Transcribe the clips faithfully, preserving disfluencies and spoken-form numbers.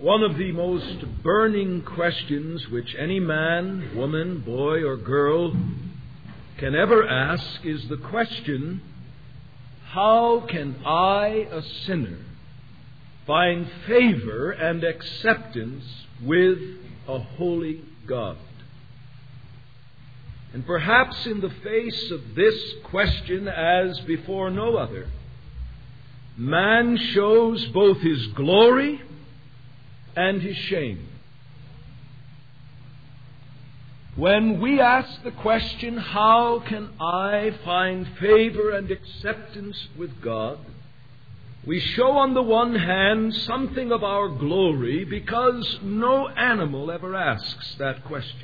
One of the most burning questions which any man, woman, boy, or girl can ever ask is the question, how can I, a sinner, find favor and acceptance with a holy God? And perhaps in the face of this question, as before no other, man shows both his glory and his shame. When we ask the question, how can I find favor and acceptance with God, we show on the one hand something of our glory because no animal ever asks that question.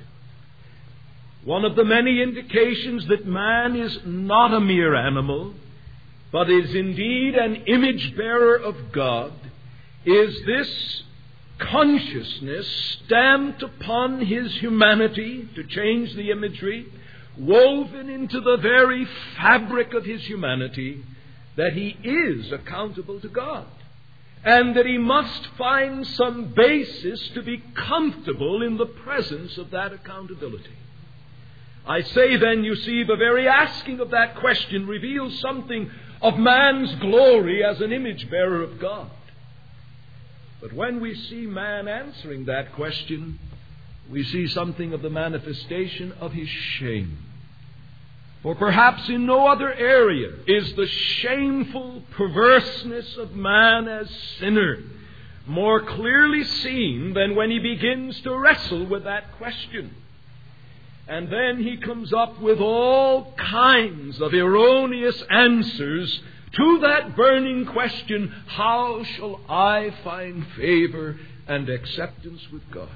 One of the many indications that man is not a mere animal, but is indeed an image bearer of God, is this consciousness stamped upon his humanity, to change the imagery, woven into the very fabric of his humanity, that he is accountable to God, and that he must find some basis to be comfortable in the presence of that accountability. I say then, you see, the very asking of that question reveals something of man's glory as an image bearer of God. But when we see man answering that question, we see something of the manifestation of his shame. For perhaps in no other area is the shameful perverseness of man as sinner more clearly seen than when he begins to wrestle with that question. And then he comes up with all kinds of erroneous answers to that burning question, how shall I find favor and acceptance with God?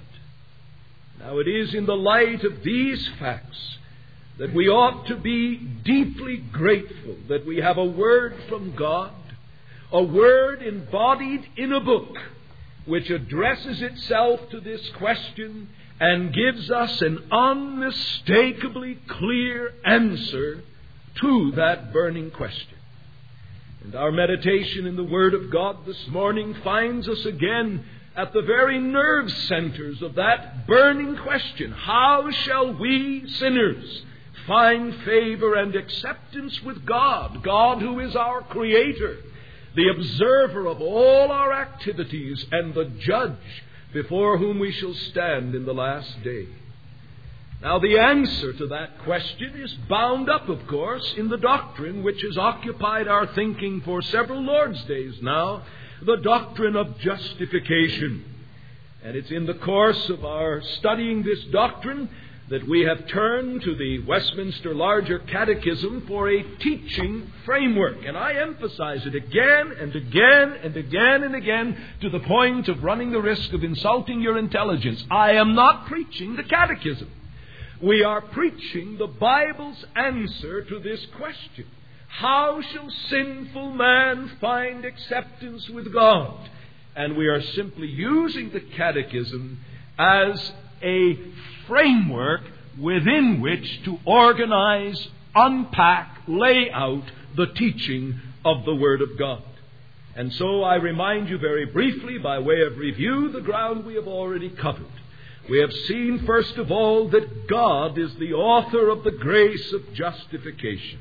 Now it is in the light of these facts that we ought to be deeply grateful that we have a word from God, a word embodied in a book which addresses itself to this question and gives us an unmistakably clear answer to that burning question. And our meditation in the Word of God this morning finds us again at the very nerve centers of that burning question. How shall we sinners find favor and acceptance with God? God who is our Creator, the observer of all our activities, and the judge before whom we shall stand in the last day. Now, the answer to that question is bound up, of course, in the doctrine which has occupied our thinking for several Lord's days now, the doctrine of justification. And it's in the course of our studying this doctrine that we have turned to the Westminster Larger Catechism for a teaching framework. And I emphasize it again and again and again and again to the point of running the risk of insulting your intelligence. I am not preaching the catechism. We are preaching the Bible's answer to this question. How shall sinful man find acceptance with God? And we are simply using the catechism as a framework within which to organize, unpack, lay out the teaching of the Word of God. And so I remind you very briefly, by way of review, the ground we have already covered. We have seen, first of all, that God is the author of the grace of justification.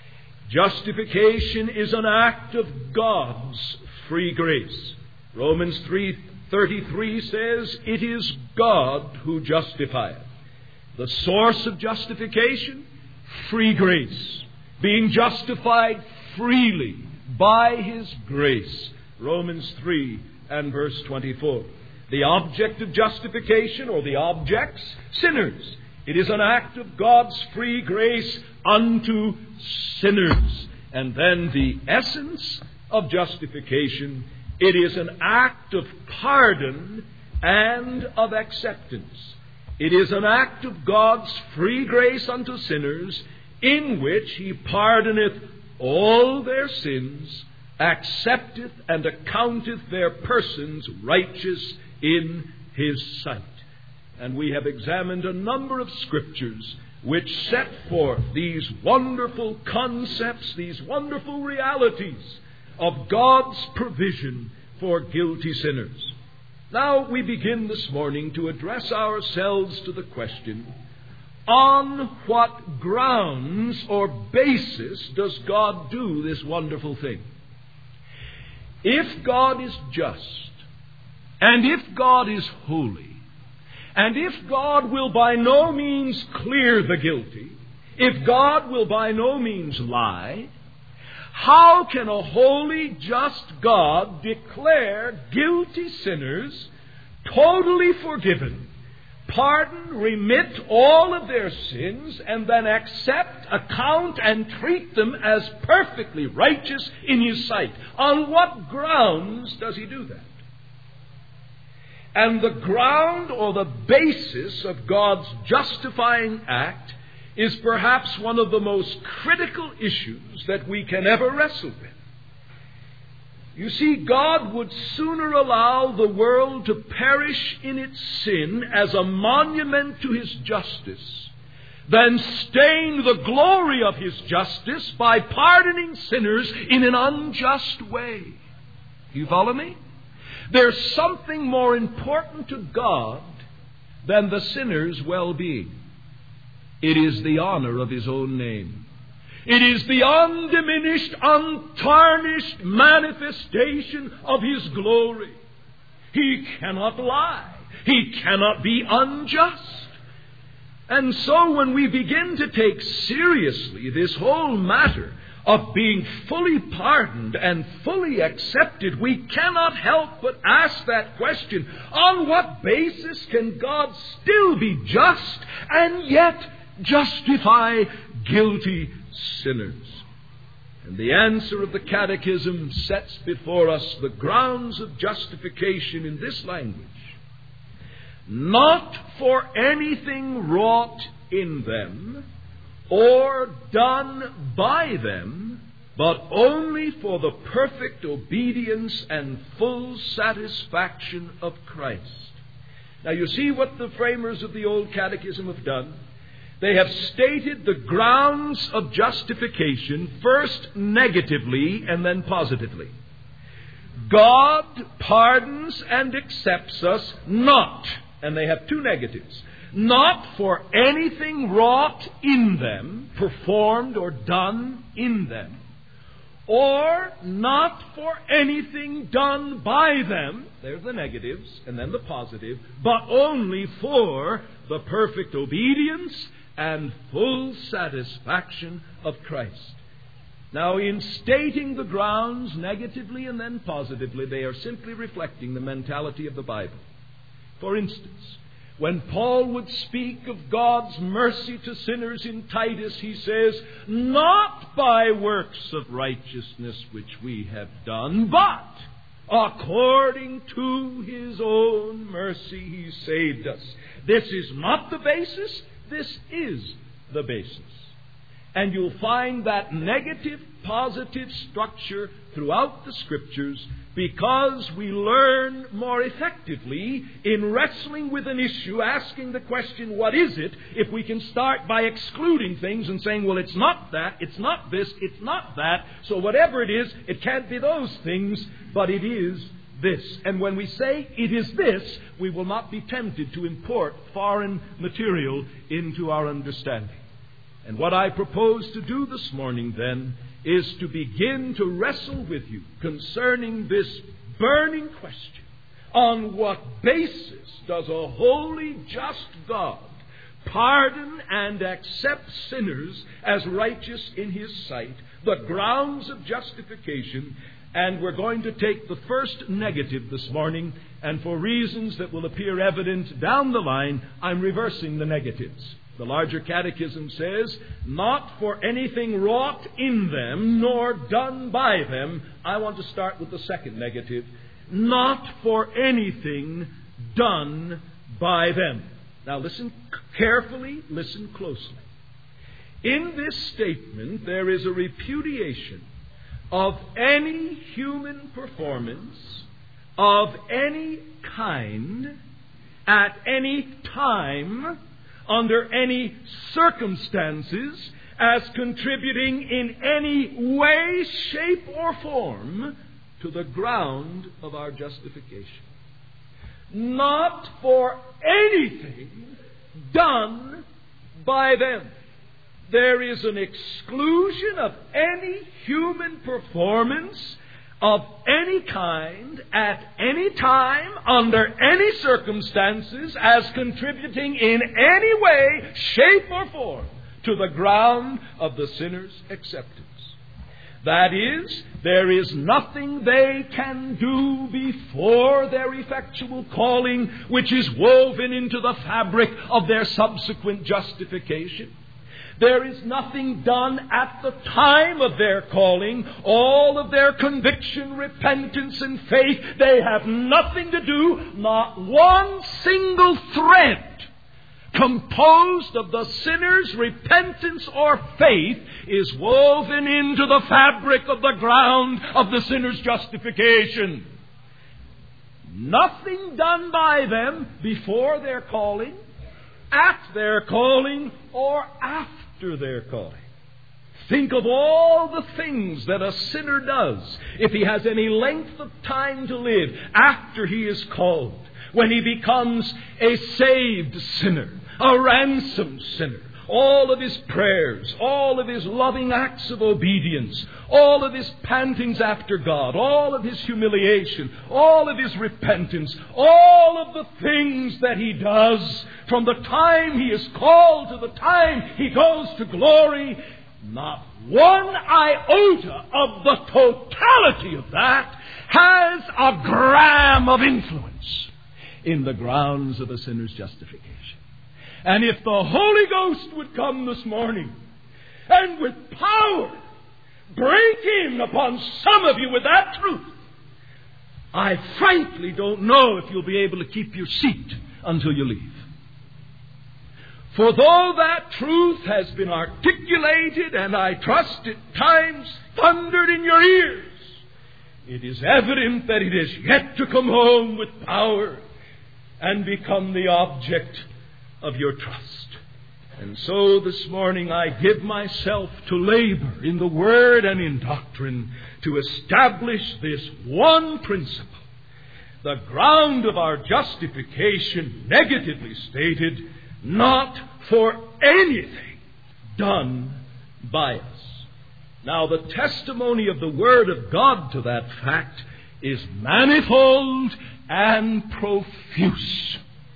Justification is an act of God's free grace. Romans three thirty-three says, it is God who justifieth. The source of justification, free grace. Being justified freely by His grace. Romans three and verse twenty-four. The object of justification, or the objects, sinners. It is an act of God's free grace unto sinners. And then the essence of justification, it is an act of pardon and of acceptance. It is an act of God's free grace unto sinners, in which He pardoneth all their sins, accepteth and accounteth their persons righteous in His sight. And we have examined a number of scriptures which set forth these wonderful concepts, these wonderful realities of God's provision for guilty sinners. Now we begin this morning to address ourselves to the question, on what grounds or basis does God do this wonderful thing? If God is just, and if God is holy, and if God will by no means clear the guilty, if God will by no means lie, how can a holy, just God declare guilty sinners totally forgiven, pardon, remit all of their sins, and then accept, account, and treat them as perfectly righteous in His sight? On what grounds does He do that? And the ground or the basis of God's justifying act is perhaps one of the most critical issues that we can ever wrestle with. You see, God would sooner allow the world to perish in its sin as a monument to His justice than stain the glory of His justice by pardoning sinners in an unjust way. You follow me? There's something more important to God than the sinner's well-being. It is the honor of His own name. It is the undiminished, untarnished manifestation of His glory. He cannot lie. He cannot be unjust. And so when we begin to take seriously this whole matter of being fully pardoned and fully accepted, we cannot help but ask that question, on what basis can God still be just and yet justify guilty sinners? And the answer of the Catechism sets before us the grounds of justification in this language: not for anything wrought in them or done by them, but only for the perfect obedience and full satisfaction of Christ. Now you see what the framers of the Old Catechism have done. They have stated the grounds of justification first negatively and then positively. God pardons and accepts us not, and they have two negatives, not for anything wrought in them, performed or done in them, or not for anything done by them, there's the negatives, and then the positive, but only for the perfect obedience and full satisfaction of Christ. Now, in stating the grounds negatively and then positively, they are simply reflecting the mentality of the Bible. For instance, when Paul would speak of God's mercy to sinners in Titus, he says, not by works of righteousness which we have done, but according to His own mercy He saved us. This is not the basis. This is the basis. And you'll find that negative, positive structure throughout the Scriptures because we learn more effectively in wrestling with an issue, asking the question, what is it, if we can start by excluding things and saying, well, it's not that, it's not this, it's not that, so whatever it is, it can't be those things, but it is this. And when we say it is this, we will not be tempted to import foreign material into our understanding. And what I propose to do this morning, then, is to begin to wrestle with you concerning this burning question. On what basis does a holy, just God pardon and accept sinners as righteous in His sight? The grounds of justification. And we're going to take the first negative this morning, and for reasons that will appear evident down the line, I'm reversing the negatives. The larger catechism says, not for anything wrought in them, nor done by them. I want to start with the second negative. Not for anything done by them. Now listen carefully, listen closely. In this statement, there is a repudiation of any human performance of any kind, at any time, under any circumstances, as contributing in any way, shape, or form to the ground of our justification. not for anything done by them. There is an exclusion of any human performance of any kind, at any time, under any circumstances, as contributing in any way, shape, or form to the ground of the sinner's acceptance. That is, there is nothing they can do before their effectual calling which is woven into the fabric of their subsequent justification. There is nothing done at the time of their calling. All of their conviction, repentance, and faith, they have nothing to do, not one single thread composed of the sinner's repentance or faith is woven into the fabric of the ground of the sinner's justification. Nothing done by them before their calling, at their calling, or after their calling. Think of all the things that a sinner does if he has any length of time to live after he is called, when he becomes a saved sinner, a ransomed sinner. All of his prayers, all of his loving acts of obedience, all of his pantings after God, all of his humiliation, all of his repentance, all of the things that he does from the time he is called to the time he goes to glory, not one iota of the totality of that has a gram of influence in the grounds of a sinner's justification. And if the Holy Ghost would come this morning and with power break in upon some of you with that truth, I frankly don't know if you'll be able to keep your seat until you leave. For though that truth has been articulated and I trust at times thundered in your ears, it is evident that it is yet to come home with power and become the object of your trust. And so this morning I give myself to labor in the Word and in doctrine to establish this one principle. The ground of our justification, negatively stated, not for anything done by us. Now the testimony of the Word of God to that fact is manifold and profuse.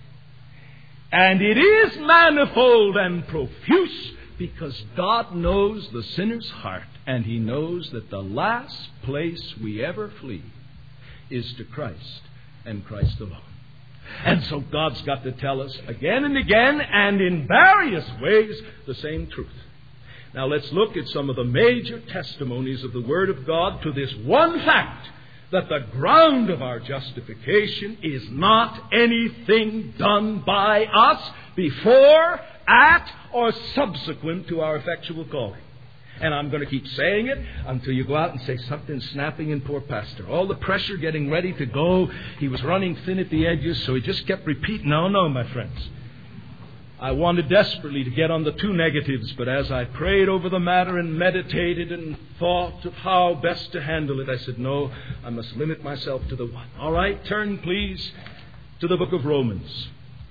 And it is manifold and profuse because God knows the sinner's heart, and He knows that the last place we ever flee is to Christ and Christ alone. And so God's got to tell us again and again and in various ways the same truth. Now let's look at some of the major testimonies of the Word of God to this one fact, that the ground of our justification is not anything done by us before, at, or subsequent to our effectual calling. And I'm going to keep saying it until you go out and say something snapping in poor pastor. All the pressure getting ready to go. He was running thin at the edges, so he just kept repeating, no, no, my friends. I wanted desperately to get on the two negatives, but as I prayed over the matter and meditated and thought of how best to handle it, I said, no, I must limit myself to the one. All right, turn please to the book of Romans.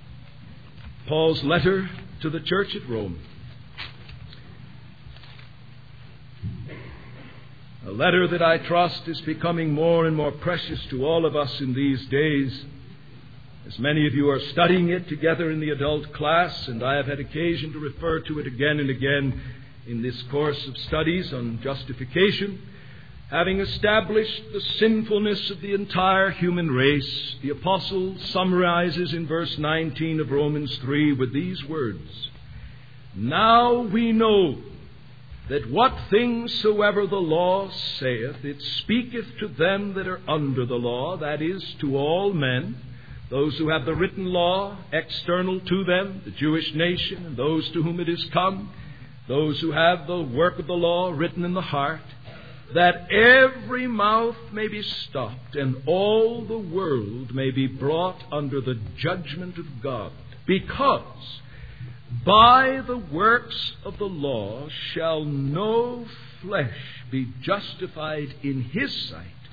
Paul's letter to the church at Rome. A letter that I trust is becoming more and more precious to all of us in these days. As many of you are studying it together in the adult class, and I have had occasion to refer to it again and again in this course of studies on justification, having established the sinfulness of the entire human race, the apostle summarizes in verse nineteen of Romans three with these words, now we know that what things soever the law saith, it speaketh to them that are under the law, that is, to all men, those who have the written law external to them, the Jewish nation, and those to whom it is come, those who have the work of the law written in the heart, that every mouth may be stopped, and all the world may be brought under the judgment of God. Because by the works of the law shall no flesh be justified in His sight,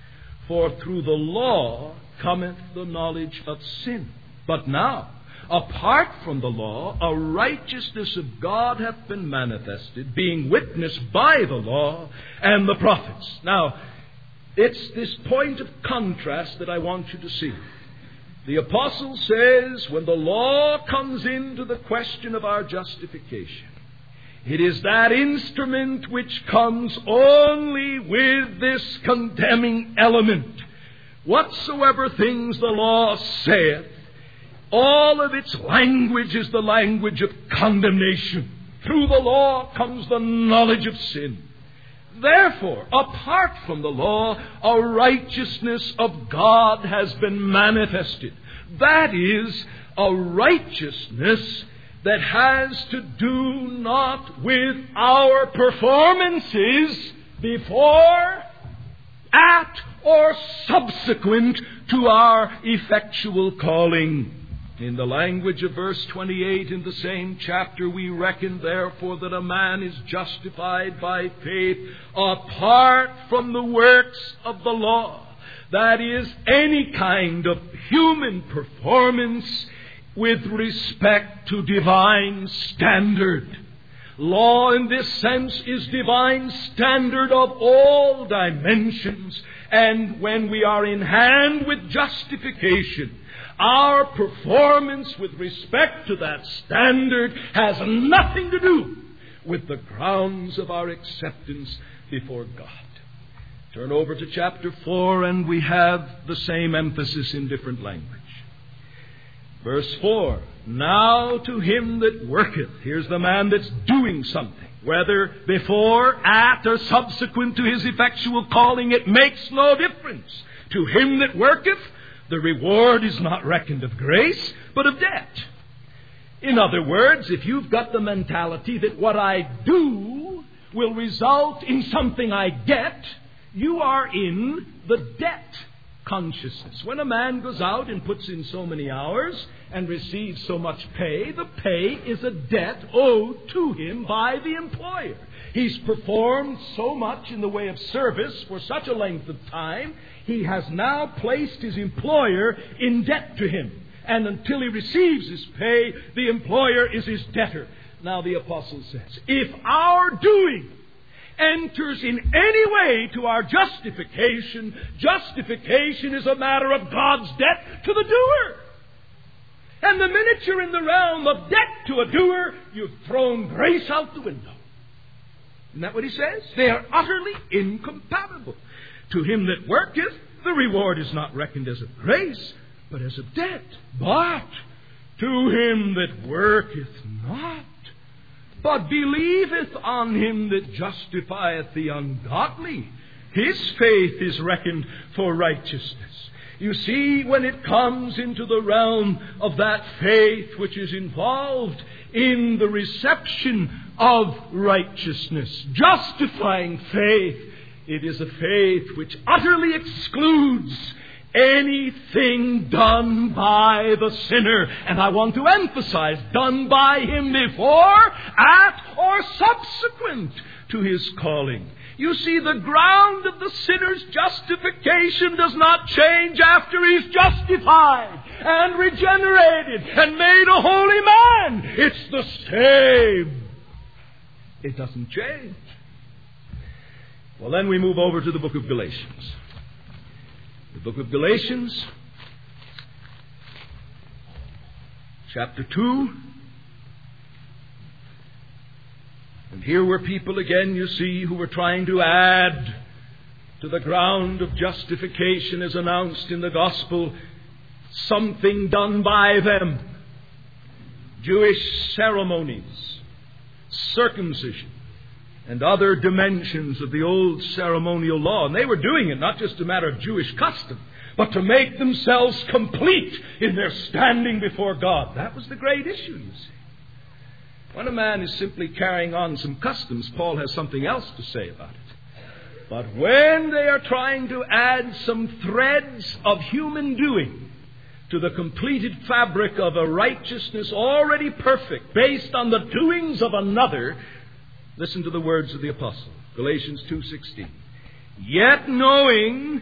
For through the law cometh the knowledge of sin. But now, apart from the law, a righteousness of God hath been manifested, being witnessed by the law and the prophets. Now, it's this point of contrast that I want you to see. The apostle says, when the law comes into the question of our justification, it is that instrument which comes only with this condemning element. Whatsoever things the law saith, all of its language is the language of condemnation. Through the law comes the knowledge of sin. Therefore, apart from the law, a righteousness of God has been manifested. That is, a righteousness that has to do not with our performances before, at, or subsequent to our effectual calling. In the language of verse twenty-eight in the same chapter, we reckon therefore that a man is justified by faith apart from the works of the law. That is, any kind of human performance with respect to divine standard. Law in this sense is divine standard of all dimensions. And when we are in hand with justification, our performance with respect to that standard has nothing to do with the grounds of our acceptance before God. Turn over to chapter four and we have the same emphasis in different language. Verse four, now to him that worketh. Here's the man that's doing something. Whether before, at, or subsequent to his effectual calling, it makes no difference. To him that worketh, the reward is not reckoned of grace, but of debt. In other words, if you've got the mentality that what I do will result in something I get, you are in the debt consciousness. When a man goes out and puts in so many hours and receives so much pay, the pay is a debt owed to him by the employer. He's performed so much in the way of service for such a length of time, he has now placed his employer in debt to him. And until he receives his pay, the employer is his debtor. Now the apostle says, if our doing enters in any way to our justification, justification is a matter of God's debt to the doer. And the minute you're in the realm of debt to a doer, you've thrown grace out the window. Isn't that what he says? They are utterly incompatible. To him that worketh, the reward is not reckoned as of grace, but as of debt. But to him that worketh not, but believeth on him that justifieth the ungodly, his faith is reckoned for righteousness. You see, when it comes into the realm of that faith which is involved in the reception of righteousness, justifying faith, it is a faith which utterly excludes anything done by the sinner. And I want to emphasize, done by him before, at, or subsequent to his calling. You see, the ground of the sinner's justification does not change after he's justified and regenerated and made a holy man. It's the same. It doesn't change. Well, then we move over to the book of Galatians. The book of Galatians, chapter two. And here were people again, you see, who were trying to add to the ground of justification as announced in the gospel something done by them. Jewish ceremonies, circumcision, and other dimensions of the old ceremonial law. And they were doing it not just a matter of Jewish custom, but to make themselves complete in their standing before God. That was the great issue, you see. When a man is simply carrying on some customs, Paul has something else to say about it. But when they are trying to add some threads of human doing to the completed fabric of a righteousness already perfect, based on the doings of another, listen to the words of the apostle, Galatians two sixteen. Yet knowing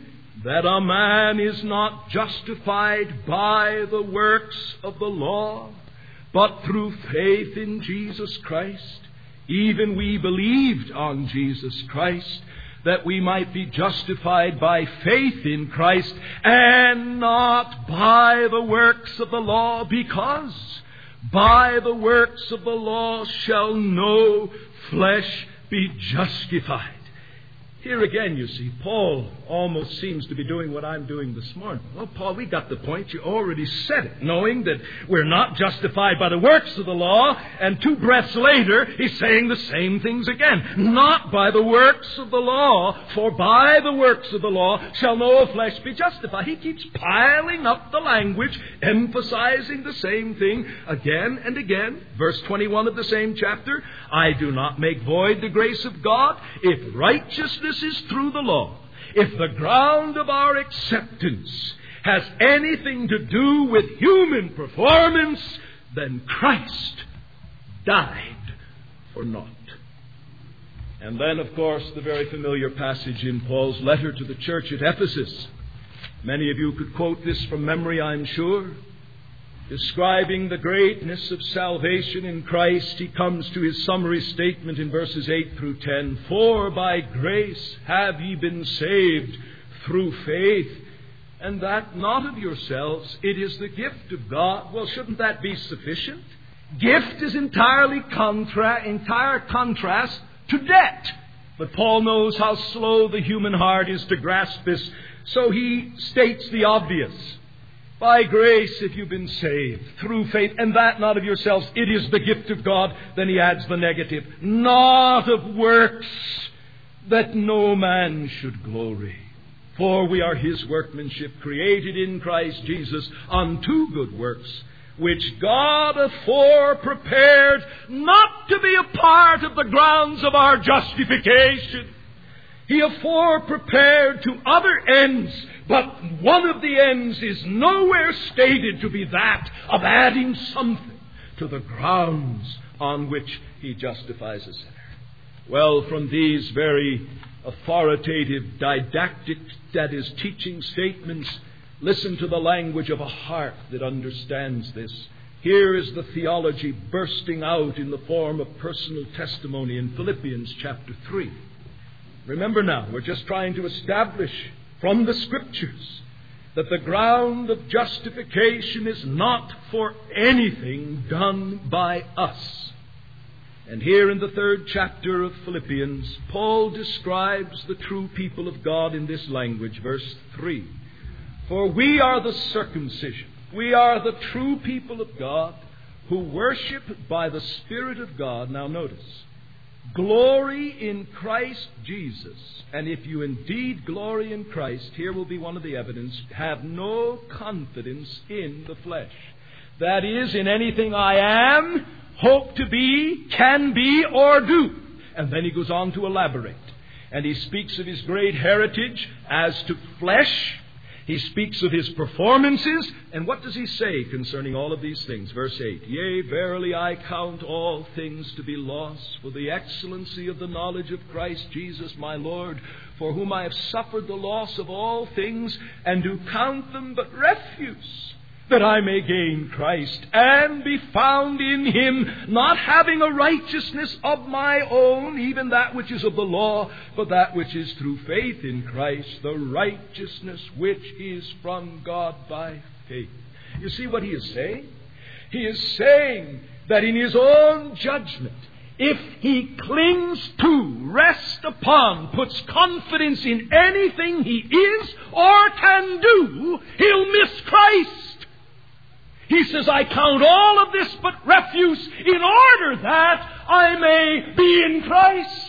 that a man is not justified by the works of the law, but through faith in Jesus Christ. Even we believed on Jesus Christ, that we might be justified by faith in Christ, and not by the works of the law, because by the works of the law shall no flesh be justified. Here again, you see, Paul almost seems to be doing what I'm doing this morning. Well, Paul, we got the point. You already said it, knowing that we're not justified by the works of the law. And two breaths later, he's saying the same things again. Not by the works of the law, for by the works of the law shall no flesh be justified. He keeps piling up the language, emphasizing the same thing again and again. Verse twenty-one of the same chapter, I do not make void the grace of God. If righteousness is through the law, if the ground of our acceptance has anything to do with human performance, then Christ died for naught. And then, of course, the very familiar passage in Paul's letter to the church at Ephesus. Many of you could quote this from memory, I'm sure. Describing the greatness of salvation in Christ, he comes to his summary statement in verses eight through ten. For by grace have ye been saved through faith, and that not of yourselves, it is the gift of God. Well, shouldn't that be sufficient? Gift is entirely contra- entire contrast to debt. But Paul knows how slow the human heart is to grasp this, so he states the obvious. By grace have you been saved through faith, and that not of yourselves, it is the gift of God. Then he adds the negative, not of works, that no man should glory. For we are his workmanship, created in Christ Jesus unto good works, which God afore prepared not to be a part of the grounds of our justification. He afore prepared to other ends, but one of the ends is nowhere stated to be that of adding something to the grounds on which he justifies a sinner. Well, from these very authoritative, didactic, that is, teaching statements, listen to the language of a heart that understands this. Here is the theology bursting out in the form of personal testimony in Philippians chapter three. Remember now, we're just trying to establish from the Scriptures that the ground of justification is not for anything done by us. And here in the third chapter of Philippians, Paul describes the true people of God in this language, verse three. For we are the circumcision, we are the true people of God, who worship by the Spirit of God. Now notice, glory in Christ Jesus. And if you indeed glory in Christ, here will be one of the evidence, have no confidence in the flesh. That is, in anything I am, hope to be, can be, or do. And then he goes on to elaborate. And he speaks of his great heritage as to flesh. He speaks of his performances. And what does he say concerning all of these things? Verse eight, Yea, verily I count all things to be loss for the excellency of the knowledge of Christ Jesus my Lord, for whom I have suffered the loss of all things, and do count them but refuse, that I may gain Christ, and be found in him, not having a righteousness of my own, even that which is of the law, but that which is through faith in Christ, the righteousness which is from God by faith. You see what he is saying? He is saying that in his own judgment, if he clings to, rests upon, puts confidence in anything he is or can do, he'll miss Christ. He says, I count all of this but refuse in order that I may be in Christ.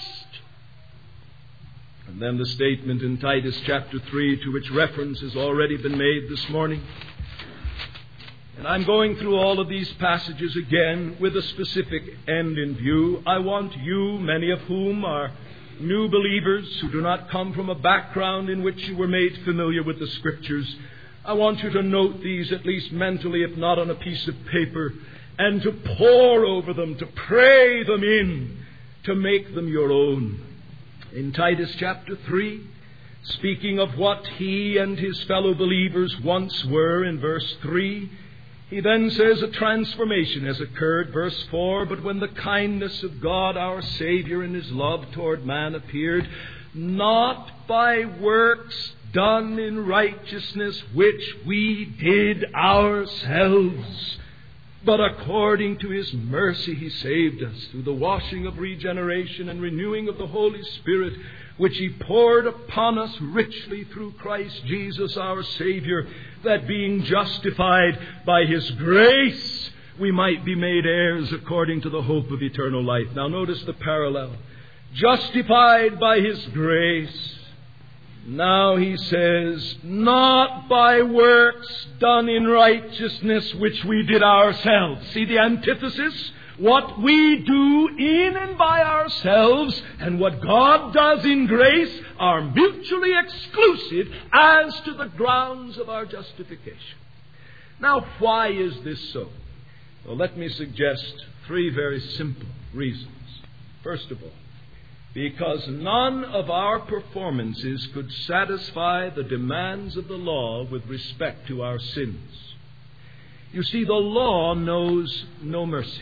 And then the statement in Titus chapter three, to which reference has already been made this morning. And I'm going through all of these passages again with a specific end in view. I want you, many of whom are new believers who do not come from a background in which you were made familiar with the Scriptures, I want you to note these, at least mentally, if not on a piece of paper, and to pore over them, to pray them in, to make them your own. In Titus chapter three, speaking of what he and his fellow believers once were in verse three, he then says a transformation has occurred, verse four, but when the kindness of God our Savior and his love toward man appeared, not by works done in righteousness which we did ourselves, but according to his mercy he saved us through the washing of regeneration and renewing of the Holy Spirit, which he poured upon us richly through Christ Jesus our Savior, that being justified by his grace, we might be made heirs according to the hope of eternal life. Now notice the parallel. Justified by his grace. Now he says, not by works done in righteousness which we did ourselves. See the antithesis? What we do in and by ourselves and what God does in grace are mutually exclusive as to the grounds of our justification. Now, why is this so? Well, let me suggest three very simple reasons. First of all, because none of our performances could satisfy the demands of the law with respect to our sins. You see, the law knows no mercy.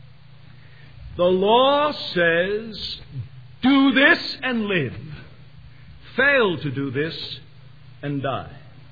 The law says, do this and live. Fail to do this and die.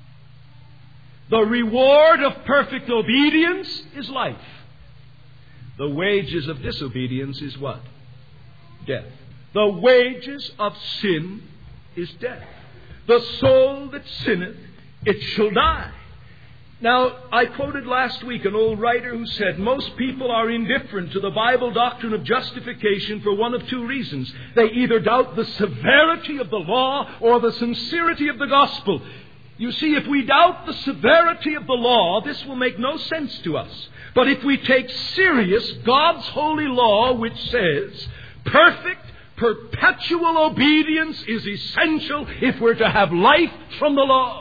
The reward of perfect obedience is life. The wages of disobedience is what? Death. The wages of sin is death. The soul that sinneth, it shall die. Now, I quoted last week an old writer who said most people are indifferent to the Bible doctrine of justification for one of two reasons. They either doubt the severity of the law or the sincerity of the gospel. You see, if we doubt the severity of the law, this will make no sense to us. But if we take serious God's holy law, which says perfect, perpetual obedience is essential if we're to have life from the law.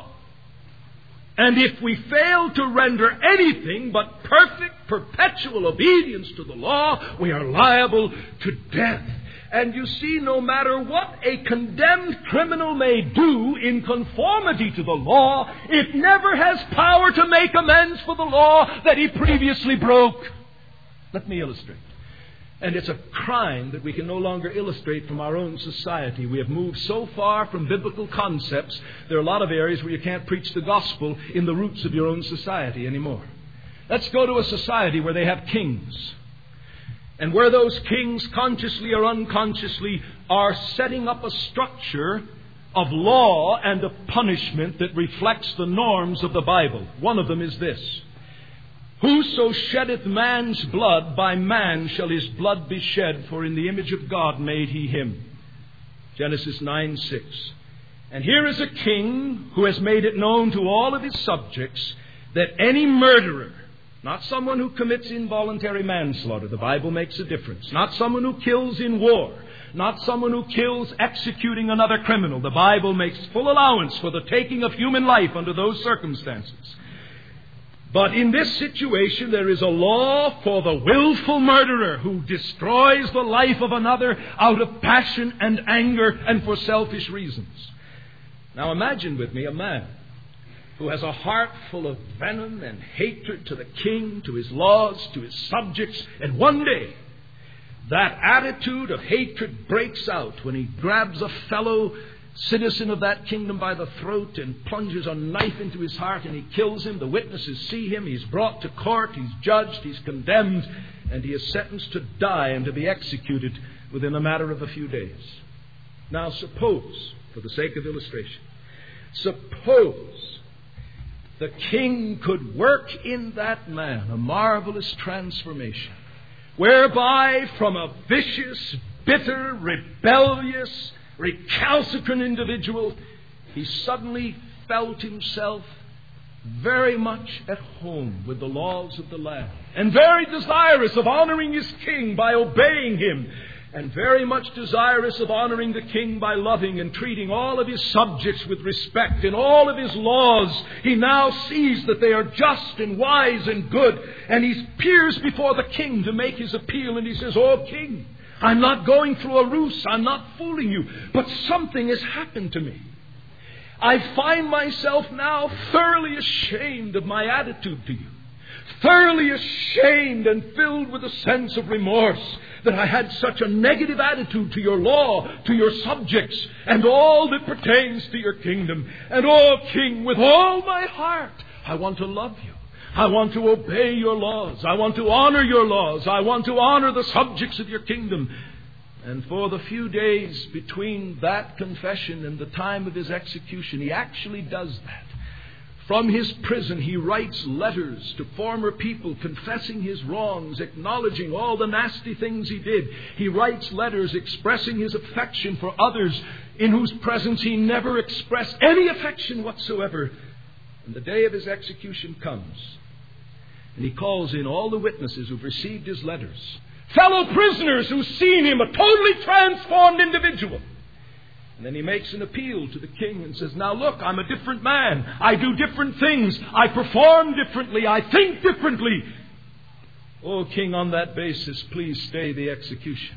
And if we fail to render anything but perfect, perpetual obedience to the law, we are liable to death. And you see, no matter what a condemned criminal may do in conformity to the law, it never has power to make amends for the law that he previously broke. Let me illustrate. And it's a crime that we can no longer illustrate from our own society. We have moved so far from biblical concepts, there are a lot of areas where you can't preach the gospel in the roots of your own society anymore. Let's go to a society where they have kings. And where those kings, consciously or unconsciously, are setting up a structure of law and of punishment that reflects the norms of the Bible. One of them is this. Whoso sheddeth man's blood, by man shall his blood be shed, for in the image of God made he him. Genesis nine six. And here is a king who has made it known to all of his subjects that any murderer, not someone who commits involuntary manslaughter, the Bible makes a difference, not someone who kills in war, not someone who kills executing another criminal, the Bible makes full allowance for the taking of human life under those circumstances. But in this situation, there is a law for the willful murderer who destroys the life of another out of passion and anger and for selfish reasons. Now imagine with me a man who has a heart full of venom and hatred to the king, to his laws, to his subjects, and one day that attitude of hatred breaks out when he grabs a fellow citizen of that kingdom by the throat and plunges a knife into his heart, and he kills him. The witnesses see him. He's brought to court. He's judged. He's condemned. And he is sentenced to die and to be executed within a matter of a few days. Now suppose, for the sake of illustration, suppose the king could work in that man a marvelous transformation, whereby from a vicious, bitter, rebellious, recalcitrant individual, he suddenly felt himself very much at home with the laws of the land, and very desirous of honoring his king by obeying him, and very much desirous of honoring the king by loving and treating all of his subjects with respect. In all of his laws, he now sees that they are just and wise and good, and he appears before the king to make his appeal, and he says, "Oh, king, I'm not going through a ruse. I'm not fooling you. But something has happened to me. I find myself now thoroughly ashamed of my attitude to you. Thoroughly ashamed and filled with a sense of remorse that I had such a negative attitude to your law, to your subjects, and all that pertains to your kingdom. And, oh, King, with all my heart, I want to love you. I want to obey your laws. I want to honor your laws. I want to honor the subjects of your kingdom. And for the few days between that confession and the time of his execution, he actually does that. From his prison, he writes letters to former people confessing his wrongs, acknowledging all the nasty things he did. He writes letters expressing his affection for others in whose presence he never expressed any affection whatsoever. And the day of his execution comes, and he calls in all the witnesses who've received his letters, fellow prisoners who've seen him, a totally transformed individual. And then he makes an appeal to the king and says, now look, I'm a different man. I do different things. I perform differently. I think differently. Oh, king, on that basis, please stay the execution.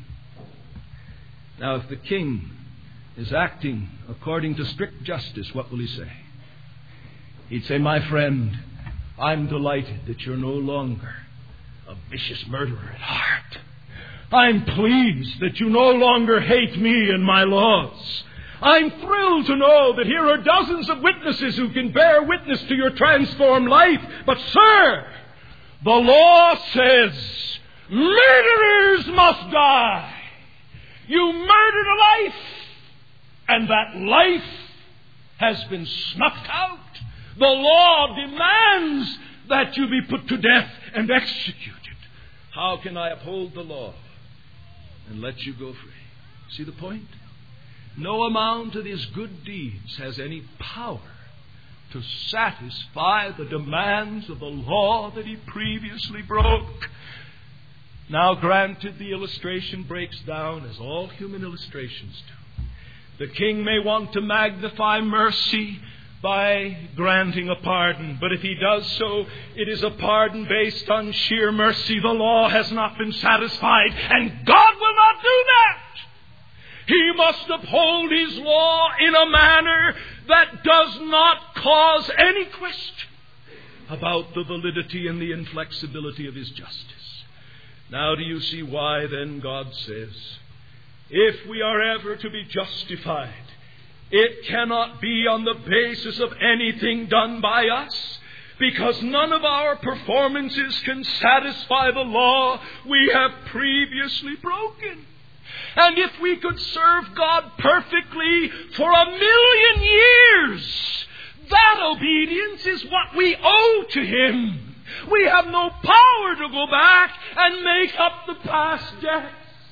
Now, if the king is acting according to strict justice, what will he say? He'd say, my friend, I'm delighted that you're no longer a vicious murderer at heart. I'm pleased that you no longer hate me and my laws. I'm thrilled to know that here are dozens of witnesses who can bear witness to your transformed life. But, sir, the law says murderers must die. You murdered a life, and that life has been snuffed out. The law demands that you be put to death and executed. How can I uphold the law and let you go free? See the point? No amount of his good deeds has any power to satisfy the demands of the law that he previously broke. Now, granted, the illustration breaks down as all human illustrations do. The king may want to magnify mercy by granting a pardon, but if he does so, it is a pardon based on sheer mercy. The law has not been satisfied, and God will not do that. He must uphold his law in a manner that does not cause any question about the validity and the inflexibility of his justice. Now, do you see why then God says, if we are ever to be justified, it cannot be on the basis of anything done by us, because none of our performances can satisfy the law we have previously broken. And if we could serve God perfectly for a million years, that obedience is what we owe to Him. We have no power to go back and make up the past debts.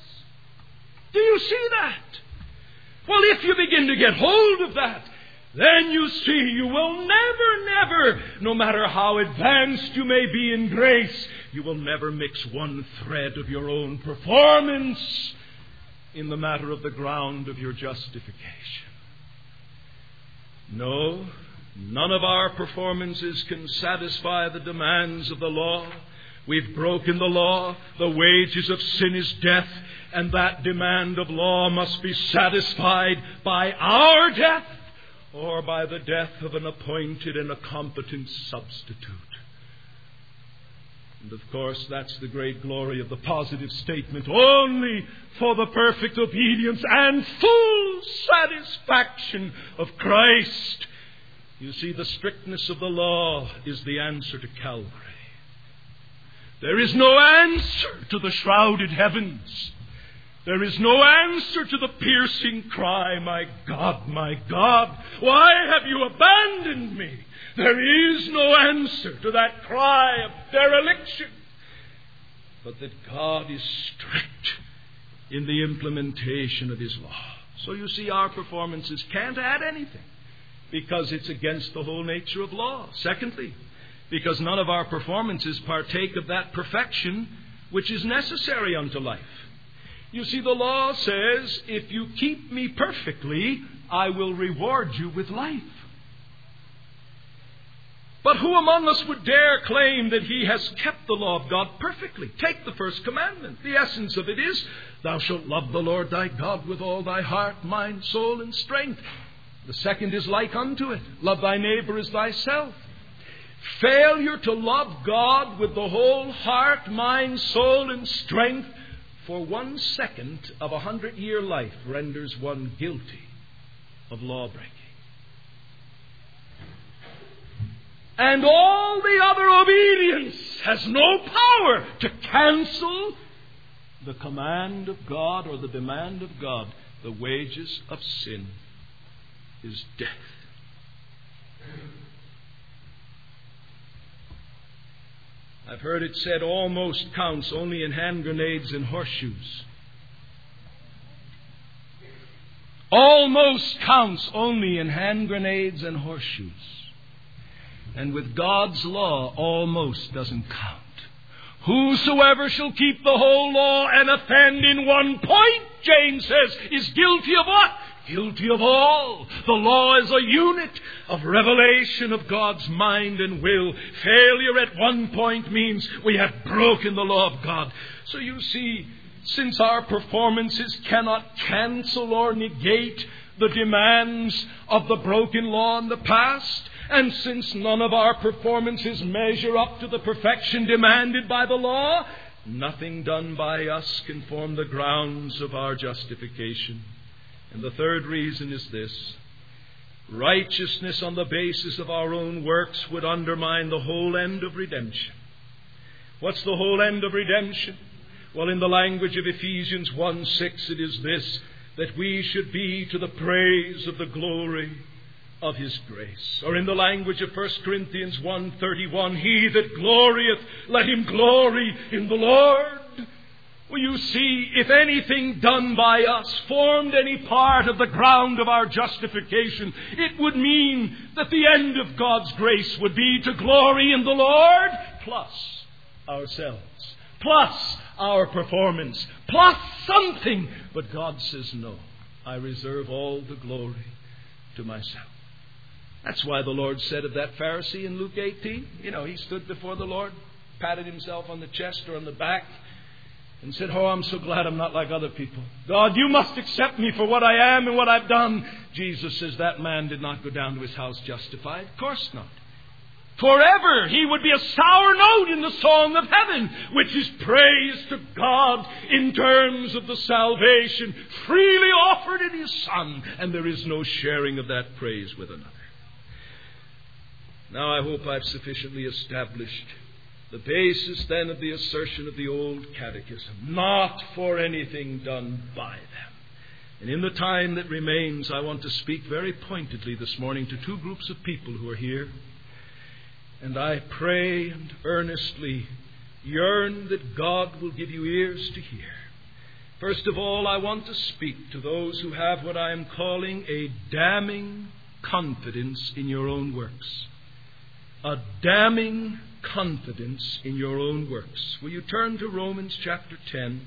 Do you see that? Well, if you begin to get hold of that, then you see you will never, never, no matter how advanced you may be in grace, you will never mix one thread of your own performance in the matter of the ground of your justification. No, none of our performances can satisfy the demands of the law. We've broken the law. The wages of sin is death, and that demand of law must be satisfied by our death or by the death of an appointed and a competent substitute. And of course, that's the great glory of the positive statement. Only for the perfect obedience and full satisfaction of Christ. You see, the strictness of the law is the answer to Calvary. There is no answer to the shrouded heavens. There is no answer to the piercing cry, my God, my God, why have you abandoned me? There is no answer to that cry of dereliction. But that God is strict in the implementation of His law. So you see, our performances can't add anything, because it's against the whole nature of law. Secondly, because none of our performances partake of that perfection which is necessary unto life. You see, the law says, if you keep me perfectly, I will reward you with life. But who among us would dare claim that he has kept the law of God perfectly? Take the first commandment. The essence of it is, thou shalt love the Lord thy God with all thy heart, mind, soul, and strength. The second is like unto it. Love thy neighbor as thyself. Failure to love God with the whole heart, mind, soul, and strength for one second of a hundred-year life renders one guilty of law-breaking. And all the other obedience has no power to cancel the command of God or the demand of God. The wages of sin is death. I've heard it said almost counts only in hand grenades and horseshoes. Almost counts only in hand grenades and horseshoes. And with God's law, almost doesn't count. Whosoever shall keep the whole law and offend in one point, James says, is guilty of what? Guilty of all. The law is a unit of revelation of God's mind and will. Failure at one point means we have broken the law of God. So you see, since our performances cannot cancel or negate the demands of the broken law in the past, and since none of our performances measure up to the perfection demanded by the law, nothing done by us can form the grounds of our justification. And the third reason is this: righteousness on the basis of our own works would undermine the whole end of redemption. What's the whole end of redemption? Well, in the language of Ephesians one six, it is this: that we should be to the praise of the glory of His grace. Or in the language of First Corinthians one thirty-one, he that glorieth, let him glory in the Lord. Well, you see, if anything done by us formed any part of the ground of our justification, it would mean that the end of God's grace would be to glory in the Lord, plus ourselves, plus our performance, plus something. But God says, no, I reserve all the glory to myself. That's why the Lord said of that Pharisee in Luke eighteen, you know, he stood before the Lord, patted himself on the chest or on the back, and said, oh, I'm so glad I'm not like other people. God, you must accept me for what I am and what I've done. Jesus says that man did not go down to his house justified. Of course not. Forever he would be a sour note in the song of heaven, which is praise to God in terms of the salvation freely offered in His Son. And there is no sharing of that praise with another. Now I hope I've sufficiently established the basis then of the assertion of the old catechism. Not for anything done by them. And in the time that remains, I want to speak very pointedly this morning to two groups of people who are here. And I pray and earnestly yearn that God will give you ears to hear. First of all, I want to speak to those who have what I am calling a damning confidence in your own works. A damning confidence in your own works. Will you turn to Romans chapter ten?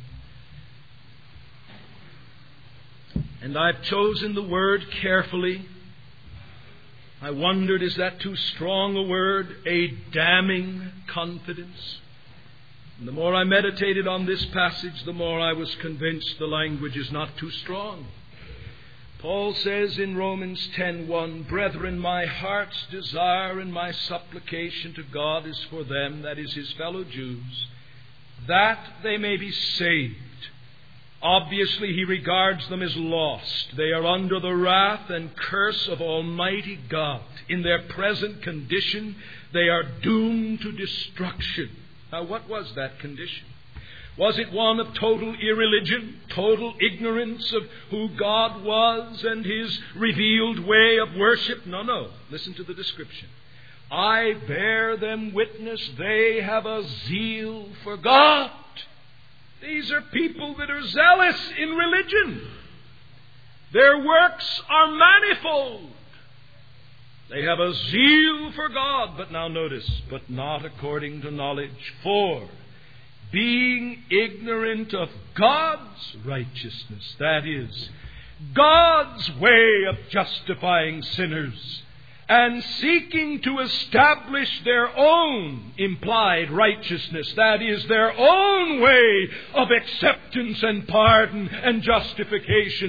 And I've chosen the word carefully. I wondered, is that too strong a word? A damning confidence. And the more I meditated on this passage, the more I was convinced the language is not too strong. Paul says in Romans ten one, brethren, my heart's desire and my supplication to God is for them, that is His fellow Jews, that they may be saved. Obviously, he regards them as lost. They are under the wrath and curse of Almighty God. In their present condition, they are doomed to destruction. Now, what was that condition? Was it one of total irreligion, total ignorance of who God was and His revealed way of worship? No, no. Listen to the description. I bear them witness, they have a zeal for God. These are people that are zealous in religion. Their works are manifold. They have a zeal for God. But now notice, but not according to knowledge. For being ignorant of God's righteousness, that is, God's way of justifying sinners, and seeking to establish their own implied righteousness, that is, their own way of acceptance and pardon and justification,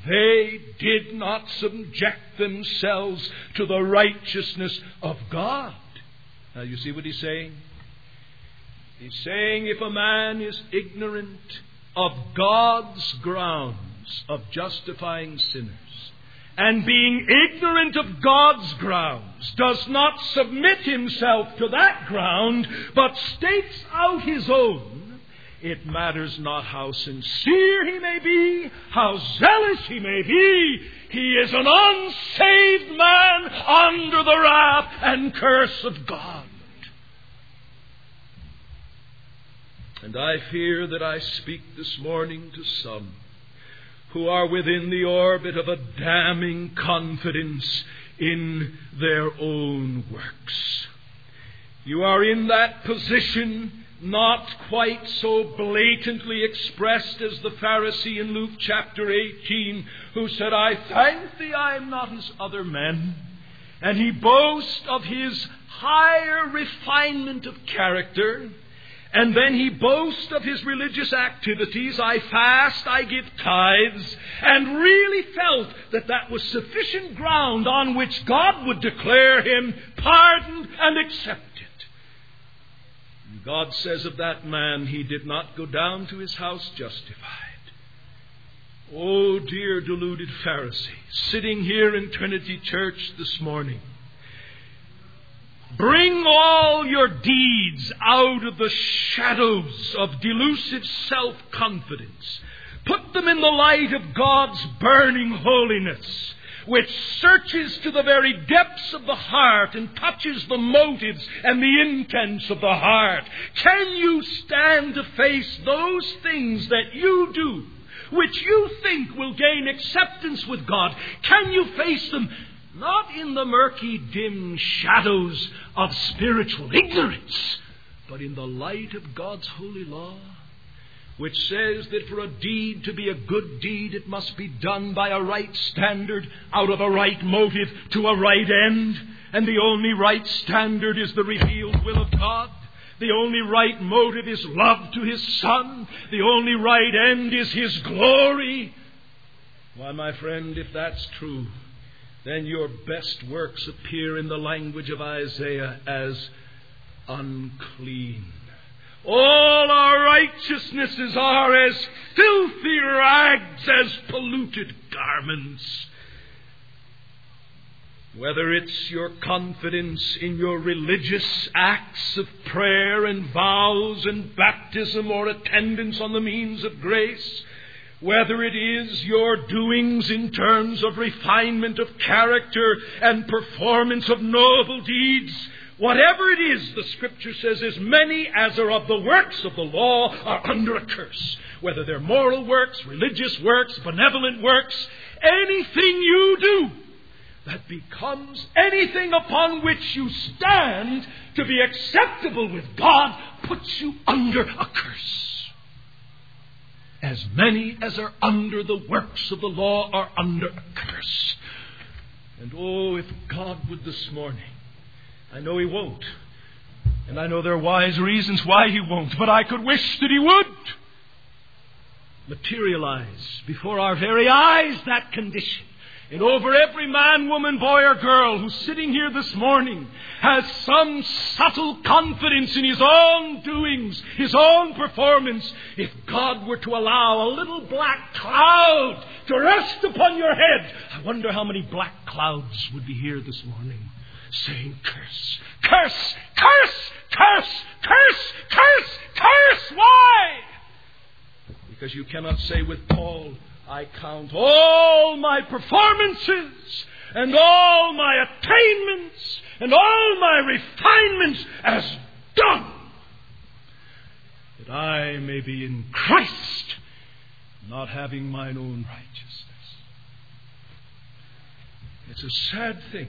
they did not subject themselves to the righteousness of God. Now you see what he's saying? He's saying if a man is ignorant of God's grounds of justifying sinners, and being ignorant of God's grounds, does not submit himself to that ground, but stakes out his own, it matters not how sincere he may be, how zealous he may be, he is an unsaved man under the wrath and curse of God. And I fear that I speak this morning to some who are within the orbit of a damning confidence in their own works. You are in that position, not quite so blatantly expressed as the Pharisee in Luke chapter eighteen, who said, I thank thee I am not as other men. And he boasts of his higher refinement of character. And then he boasts of his religious activities. I fast, I give tithes, and really felt that that was sufficient ground on which God would declare him pardoned and accepted. And God says of that man, he did not go down to his house justified. Oh, dear deluded Pharisee, sitting here in Trinity Church this morning, bring all your deeds out of the shadows of delusive self-confidence. Put them in the light of God's burning holiness, which searches to the very depths of the heart and touches the motives and the intents of the heart. Can you stand to face those things that you do, which you think will gain acceptance with God? Can you face them not in the murky, dim shadows of spiritual ignorance, but in the light of God's holy law, which says that for a deed to be a good deed, it must be done by a right standard, out of a right motive, to a right end. And the only right standard is the revealed will of God. The only right motive is love to His Son. The only right end is His glory. Why, my friend, if that's true, then your best works appear in the language of Isaiah as unclean. All our righteousnesses are as filthy rags, as polluted garments. Whether it's your confidence in your religious acts of prayer and vows and baptism or attendance on the means of grace, whether it is your doings in terms of refinement of character and performance of noble deeds, whatever it is, the Scripture says, as many as are of the works of the law are under a curse. Whether they're moral works, religious works, benevolent works, anything you do that becomes anything upon which you stand to be acceptable with God puts you under a curse. As many as are under the works of the law are under a curse. And oh, if God would this morning, I know He won't, and I know there are wise reasons why He won't, but I could wish that He would materialize before our very eyes that condition. And over every man, woman, boy, or girl who's sitting here this morning has some subtle confidence in his own doings, his own performance. If God were to allow a little black cloud to rest upon your head, I wonder how many black clouds would be here this morning saying, curse, curse, curse, curse, curse, curse, curse. Why? Because you cannot say with Paul, I count all my performances and all my attainments and all my refinements as done, that I may be in Christ, not having mine own righteousness. It's a sad thing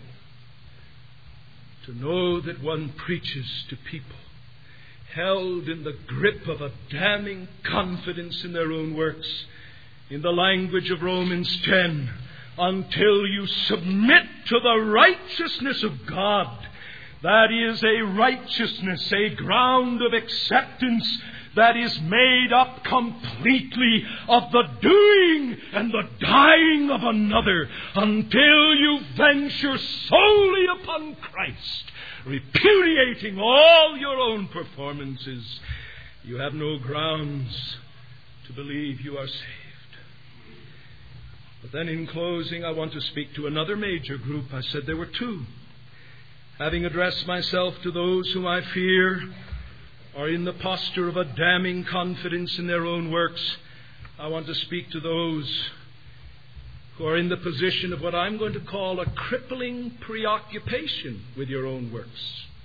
to know that one preaches to people held in the grip of a damning confidence in their own works, in the language of Romans ten, until you submit to the righteousness of God. That is a righteousness, a ground of acceptance that is made up completely of the doing and the dying of another, until you venture solely upon Christ, repudiating all your own performances, you have no grounds to believe you are saved. But then in closing, I want to speak to another major group. I said there were two. Having addressed myself to those whom I fear are in the posture of a damning confidence in their own works, I want to speak to those who are in the position of what I'm going to call a crippling preoccupation with your own works.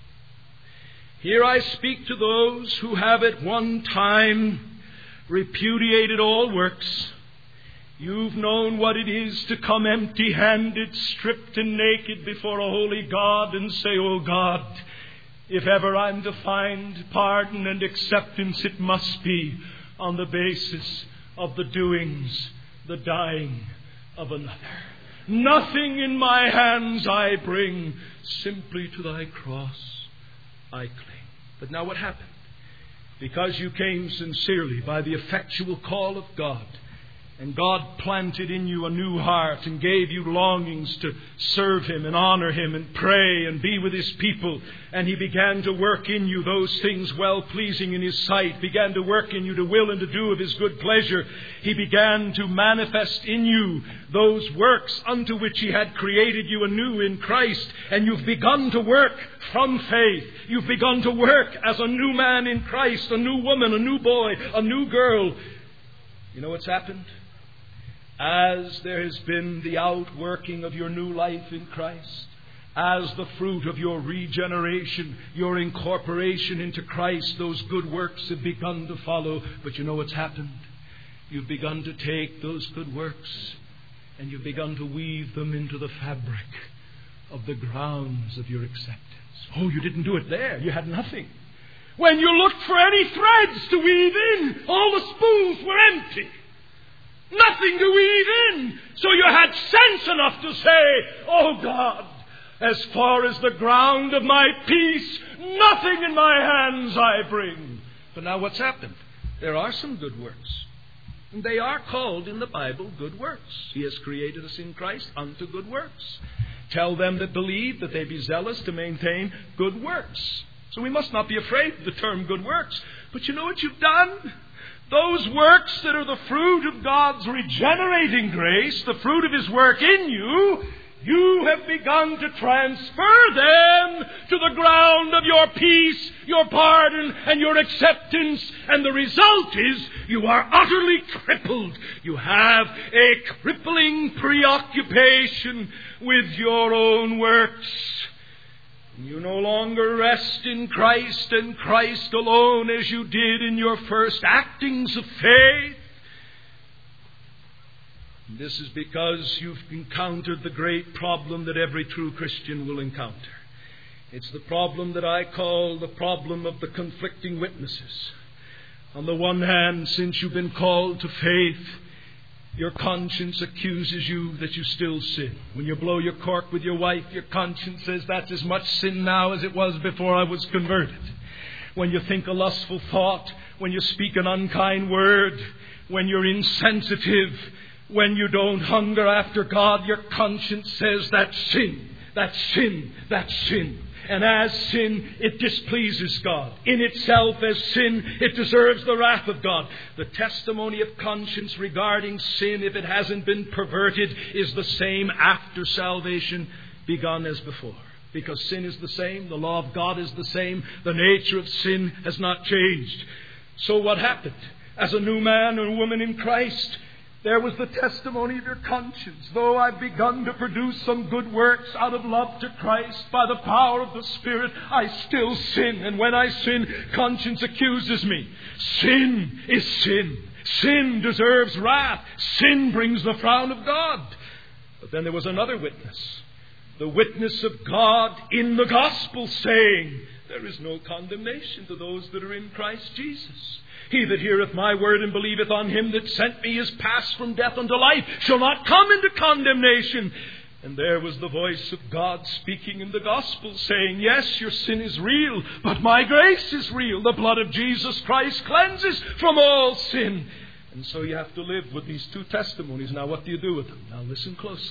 Here I speak to those who have at one time repudiated all works. You've known what it is to come empty-handed, stripped and naked before a holy God and say, "Oh God, if ever I'm to find pardon and acceptance, it must be on the basis of the doings, the dying of another. Nothing in my hands I bring, simply to thy cross I cling." But now what happened? Because you came sincerely by the effectual call of God, and God planted in you a new heart and gave you longings to serve Him and honor Him and pray and be with His people. And He began to work in you those things well-pleasing in His sight, began to work in you to will and to do of His good pleasure. He began to manifest in you those works unto which He had created you anew in Christ. And you've begun to work from faith. You've begun to work as a new man in Christ, a new woman, a new boy, a new girl. You know what's happened? As there has been the outworking of your new life in Christ, as the fruit of your regeneration, your incorporation into Christ, those good works have begun to follow. But you know what's happened? You've begun to take those good works and you've begun to weave them into the fabric of the grounds of your acceptance. Oh, you didn't do it there. You had nothing. When you looked for any threads to weave in, all the spools were empty. Nothing to weave in. So you had sense enough to say, "Oh God, as far as the ground of my peace, nothing in my hands I bring." But now what's happened? There are some good works. And they are called in the Bible good works. He has created us in Christ unto good works. Tell them that believe that they be zealous to maintain good works. So we must not be afraid of the term good works. But you know what you've done? Those works that are the fruit of God's regenerating grace, the fruit of His work in you, you have begun to transfer them to the ground of your peace, your pardon, and your acceptance. And the result is you are utterly crippled. You have a crippling preoccupation with your own works. You no longer rest in Christ and Christ alone as you did in your first actings of faith. This is because you've encountered the great problem that every true Christian will encounter. It's the problem that I call the problem of the conflicting witnesses. On the one hand, since you've been called to faith, your conscience accuses you that you still sin. When you blow your cork with your wife, your conscience says that's as much sin now as it was before I was converted. When you think a lustful thought, when you speak an unkind word, when you're insensitive, when you don't hunger after God, your conscience says that's sin, that's sin, that's sin. And as sin, it displeases God. In itself, as sin, it deserves the wrath of God. The testimony of conscience regarding sin, if it hasn't been perverted, is the same after salvation begun as before. Because sin is the same, the law of God is the same, the nature of sin has not changed. So what happened? As a new man or woman in Christ, there was the testimony of your conscience. Though I've begun to produce some good works out of love to Christ by the power of the Spirit, I still sin. And when I sin, conscience accuses me. Sin is sin. Sin deserves wrath. Sin brings the frown of God. But then there was another witness. The witness of God in the gospel saying, there is no condemnation to those that are in Christ Jesus. He that heareth my word and believeth on Him that sent me is passed from death unto life, shall not come into condemnation. And there was the voice of God speaking in the gospel, saying, yes, your sin is real, but my grace is real. The blood of Jesus Christ cleanses from all sin. And so you have to live with these two testimonies. Now, what do you do with them? Now, listen closely.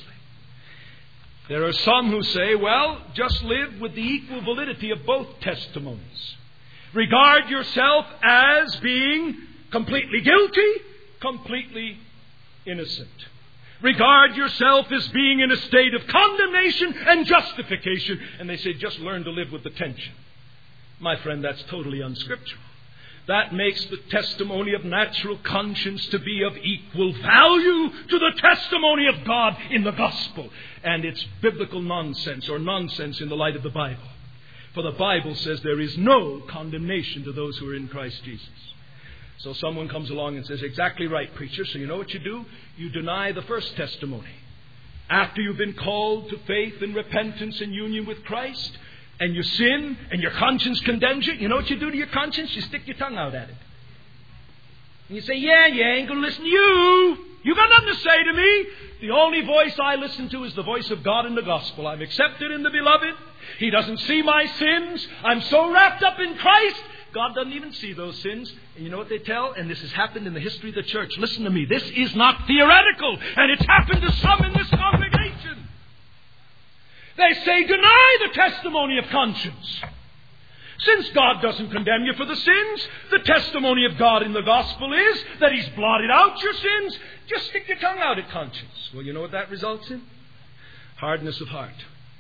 There are some who say, well, just live with the equal validity of both testimonies. Regard yourself as being completely guilty, completely innocent. Regard yourself as being in a state of condemnation and justification. And they say, just learn to live with the tension. My friend, that's totally unscriptural. That makes the testimony of natural conscience to be of equal value to the testimony of God in the gospel. And it's biblical nonsense, or nonsense in the light of the Bible. For the Bible says there is no condemnation to those who are in Christ Jesus. So someone comes along and says, exactly right, preacher. So you know what you do? You deny the first testimony. After you've been called to faith and repentance and union with Christ, and you sin, and your conscience condemns you, you know what you do to your conscience? You stick your tongue out at it. And you say, yeah, yeah, I ain't going to listen to you. You got nothing to say to me. The only voice I listen to is the voice of God in the gospel. I'm accepted in the beloved. He doesn't see my sins. I'm so wrapped up in Christ. God doesn't even see those sins. And you know what they tell? And this has happened in the history of the church. Listen to me. This is not theoretical. And it's happened to some in this congregation. They say, deny the testimony of conscience. Since God doesn't condemn you for the sins, the testimony of God in the gospel is that He's blotted out your sins. Just stick your tongue out at conscience. Well, you know what that results in? Hardness of heart.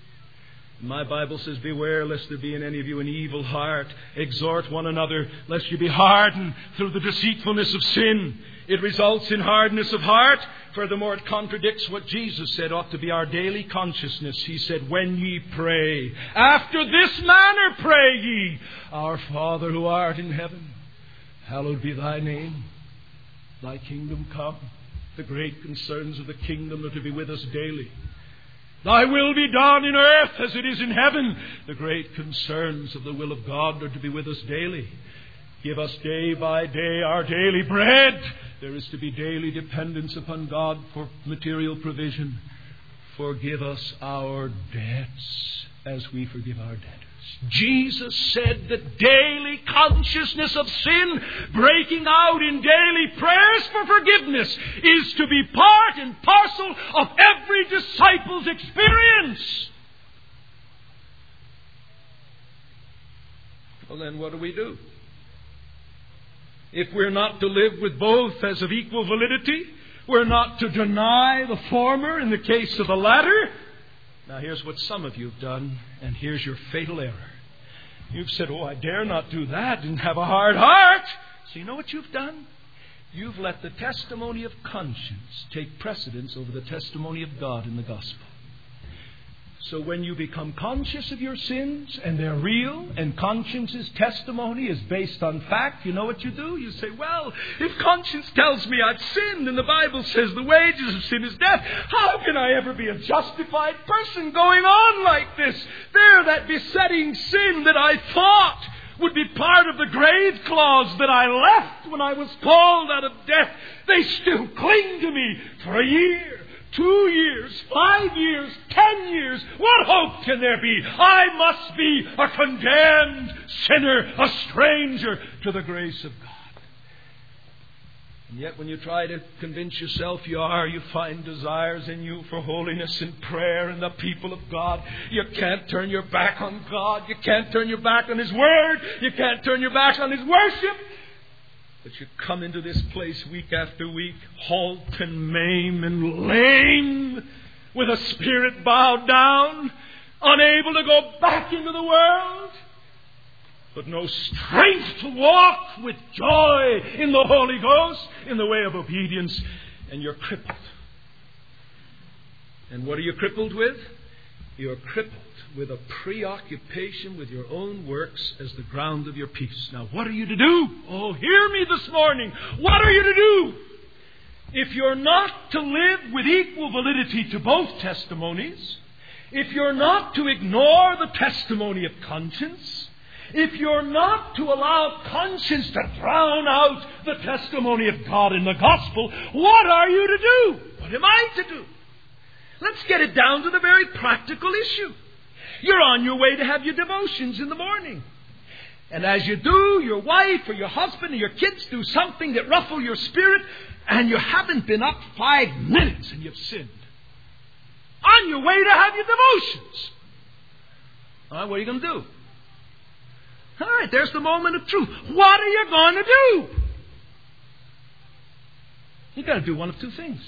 My Bible says, beware lest there be in any of you an evil heart. Exhort one another lest you be hardened through the deceitfulness of sin. It results in hardness of heart. Furthermore, it contradicts what Jesus said ought to be our daily consciousness. He said, when ye pray, after this manner pray ye, our Father who art in heaven, hallowed be thy name. Thy kingdom come. The great concerns of the kingdom are to be with us daily. Thy will be done in earth as it is in heaven. The great concerns of the will of God are to be with us daily. Give us day by day our daily bread. There is to be daily dependence upon God for material provision. Forgive us our debts as we forgive our debtors. Jesus said that daily consciousness of sin, breaking out in daily prayers for forgiveness, is to be part and parcel of every disciple's experience. Well, then what do we do? If we're not to live with both as of equal validity, we're not to deny the former in the case of the latter. Now here's what some of you have done, and here's your fatal error. You've said, oh, I dare not do that and have a hard heart. So you know what you've done? You've let the testimony of conscience take precedence over the testimony of God in the gospel. So when you become conscious of your sins, and they're real, and conscience's testimony is based on fact, you know what you do? You say, well, if conscience tells me I've sinned, and the Bible says the wages of sin is death, how can I ever be a justified person going on like this? There, that besetting sin that I thought would be part of the grave clause that I left when I was called out of death, they still cling to me for a year. Two years, five years, ten years. What hope can there be? I must be a condemned sinner, a stranger to the grace of God. And yet when you try to convince yourself you are, you find desires in you for holiness and prayer and the people of God. You can't turn your back on God. You can't turn your back on His Word. You can't turn your back on His worship. But you come into this place week after week, halt and maim and lame, with a spirit bowed down, unable to go back into the world, but no strength to walk with joy in the Holy Ghost in the way of obedience, and you're crippled. And what are you crippled with? You're crippled with a preoccupation with your own works as the ground of your peace. Now, what are you to do? Oh, hear me this morning. What are you to do? If you're not to live with equal validity to both testimonies, if you're not to ignore the testimony of conscience, if you're not to allow conscience to drown out the testimony of God in the gospel, what are you to do? What am I to do? Let's get it down to the very practical issue. You're on your way to have your devotions in the morning. And as you do, your wife or your husband or your kids do something that ruffle your spirit, and you haven't been up five minutes and you've sinned. On your way to have your devotions. All right, what are you going to do? All right, there's the moment of truth. What are you going to do? You've got to do one of two things.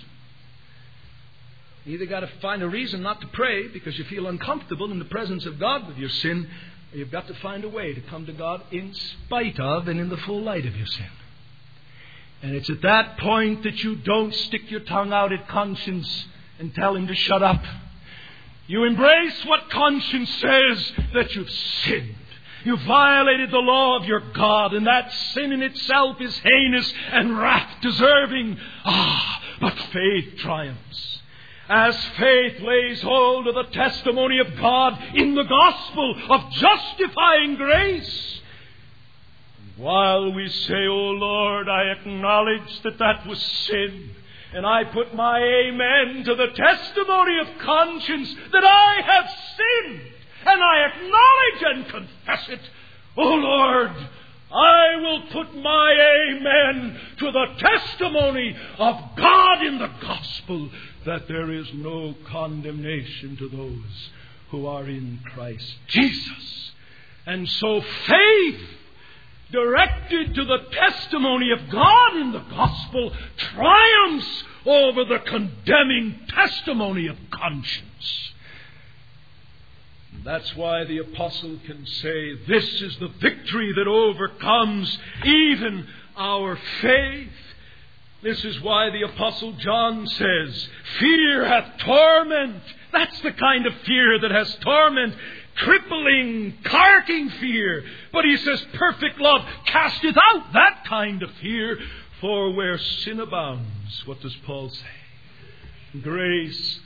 You either got to find a reason not to pray because you feel uncomfortable in the presence of God with your sin, or you've got to find a way to come to God in spite of and in the full light of your sin. And it's at that point that you don't stick your tongue out at conscience and tell him to shut up. You embrace what conscience says, that you've sinned. You violated the law of your God, and that sin in itself is heinous and wrath deserving. Ah, but faith triumphs. As faith lays hold of the testimony of God in the gospel of justifying grace. While we say, "Oh Lord, I acknowledge that that was sin, and I put my amen to the testimony of conscience that I have sinned, and I acknowledge and confess it. Oh Lord, I will put my amen to the testimony of God in the gospel that there is no condemnation to those who are in Christ Jesus." And so faith, directed to the testimony of God in the gospel, triumphs over the condemning testimony of conscience. That's why the apostle can say, "This is the victory that overcomes even our faith." This is why the apostle John says, "Fear hath torment." That's the kind of fear that has torment. Crippling, carking fear. But he says, "Perfect love casteth out that kind of fear. For where sin abounds," what does Paul say? "Grace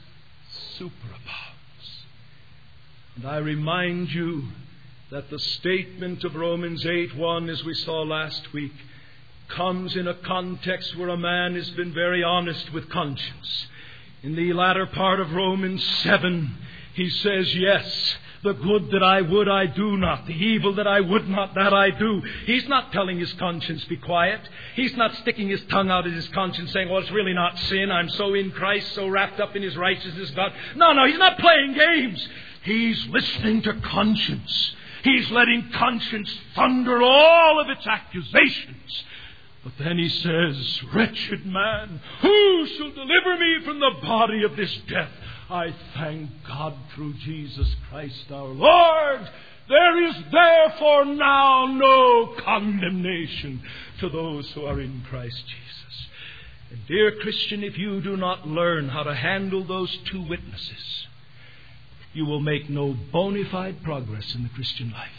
superabounds." And I remind you that the statement of Romans eight one, as we saw last week, comes in a context where a man has been very honest with conscience. In the latter part of Romans seven, he says, "Yes, the good that I would I do not. The evil that I would not, that I do." He's not telling his conscience, "Be quiet." He's not sticking his tongue out at his conscience saying, "Well, it's really not sin. I'm so in Christ, so wrapped up in his righteousness, God." No, no, he's not playing games. He's listening to conscience. He's letting conscience thunder all of its accusations. But then he says, "Wretched man, who shall deliver me from the body of this death? I thank God through Jesus Christ our Lord. There is therefore now no condemnation to those who are in Christ Jesus." And dear Christian, if you do not learn how to handle those two witnesses, you will make no bona fide progress in the Christian life.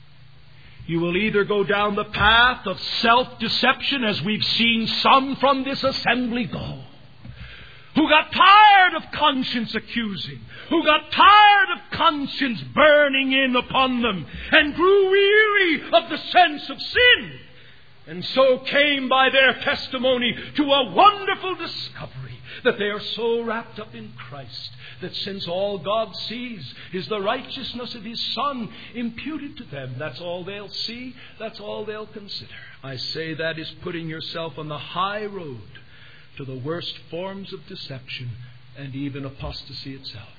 You will either go down the path of self-deception, as we've seen some from this assembly go, who got tired of conscience accusing, who got tired of conscience burning in upon them, and grew weary of the sense of sin, and so came by their testimony to a wonderful discovery that they are so wrapped up in Christ that since all God sees is the righteousness of His Son imputed to them, that's all they'll see, that's all they'll consider. I say that is putting yourself on the high road to the worst forms of deception and even apostasy itself.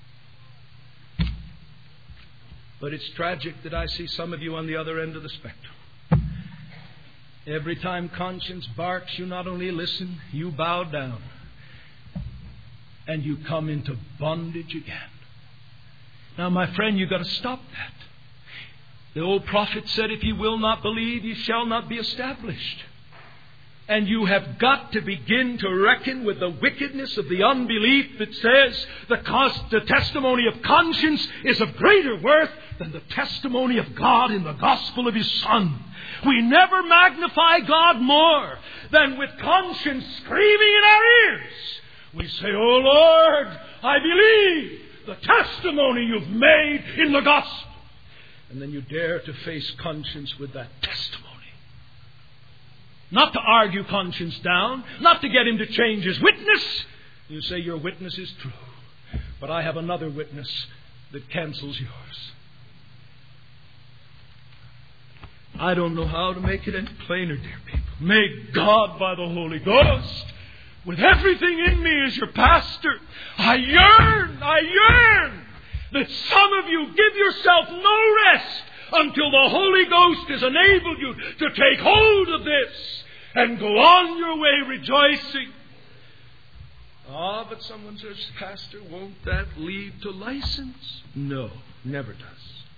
But it's tragic that I see some of you on the other end of the spectrum. Every time conscience barks, you not only listen, you bow down. And you come into bondage again. Now, my friend, you've got to stop that. The old prophet said, "If you will not believe, you shall not be established." And you have got to begin to reckon with the wickedness of the unbelief that says the, cost, the testimony of conscience is of greater worth than the testimony of God in the gospel of His Son. We never magnify God more than with conscience screaming in our ears. We say, "Oh Lord, I believe the testimony you've made in the gospel." And then you dare to face conscience with that testimony. Not to argue conscience down, not to get him to change his witness. You say, "Your witness is true. But I have another witness that cancels yours. I don't know how to make it any plainer, dear people. May God, by the Holy Ghost, with everything in me as your pastor, I yearn, I yearn that some of you give yourself no rest until the Holy Ghost has enabled you to take hold of this and go on your way rejoicing. Ah, but someone says, Pastor, won't that lead to license? No, never does.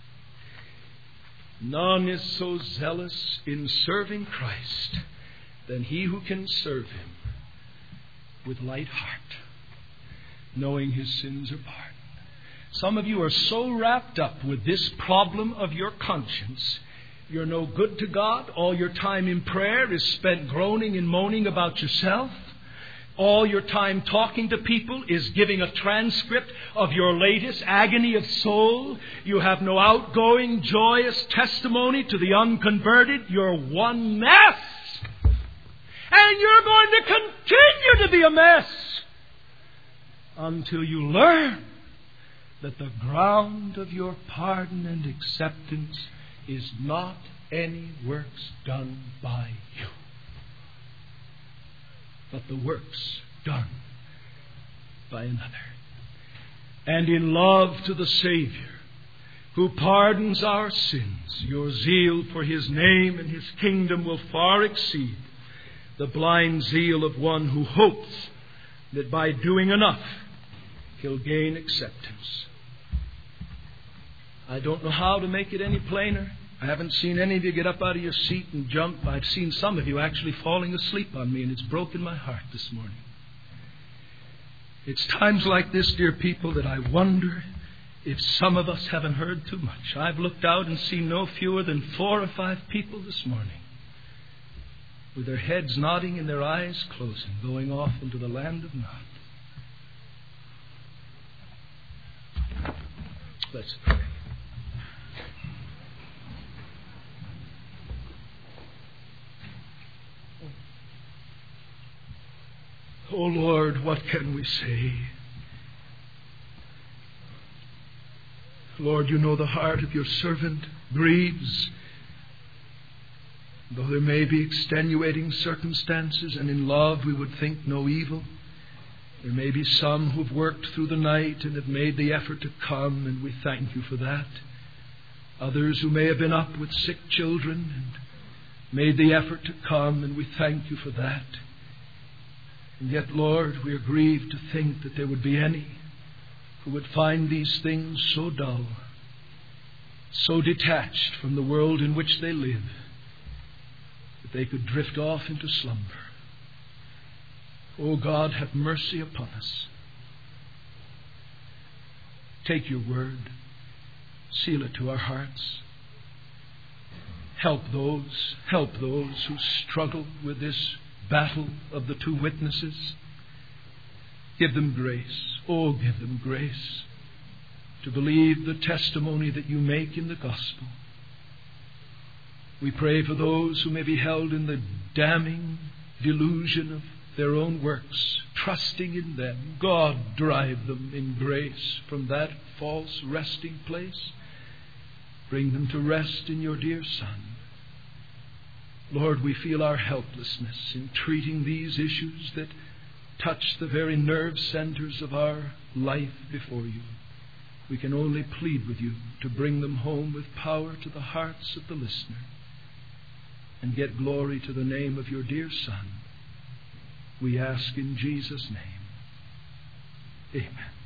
None is so zealous in serving Christ than he who can serve Him with light heart, knowing his sins are pardoned. Some of you are so wrapped up with this problem of your conscience, you're no good to God. All your time in prayer is spent groaning and moaning about yourself. All your time talking to people is giving a transcript of your latest agony of soul. You have no outgoing, joyous testimony to the unconverted. You're one mess. And you're going to continue to be a mess until you learn that the ground of your pardon and acceptance is not any works done by you, but the works done by another. And in love to the Savior, who pardons our sins, your zeal for His name and His kingdom will far exceed the blind zeal of one who hopes that by doing enough he'll gain acceptance. I don't know how to make it any plainer. I haven't seen any of you get up out of your seat and jump. I've seen some of you actually falling asleep on me, and it's broken my heart this morning. It's times like this, dear people, that I wonder if some of us haven't heard too much. I've looked out and seen no fewer than four or five people this morning with their heads nodding and their eyes closing, going off into the land of Nod. Let's pray. Oh Lord, what can we say? Lord, you know the heart of your servant grieves. Though there may be extenuating circumstances, and in love we would think no evil, there may be some who've worked through the night and have made the effort to come, and we thank you for that. Others who may have been up with sick children and made the effort to come, and we thank you for that. And yet, Lord, we are grieved to think that there would be any who would find these things so dull, so detached from the world in which they live, that they could drift off into slumber. O God, have mercy upon us. Take your word, seal it to our hearts. Help those, help those who struggle with this battle of the two witnesses. Give them grace. Oh, give them grace to believe the testimony that you make in the gospel. We pray for those who may be held in the damning delusion of their own works, trusting in them. God, drive them in grace from that false resting place. Bring them to rest in your dear Son. Lord, we feel our helplessness in treating these issues that touch the very nerve centers of our life before you. We can only plead with you to bring them home with power to the hearts of the listener and get glory to the name of your dear Son. We ask in Jesus' name. Amen.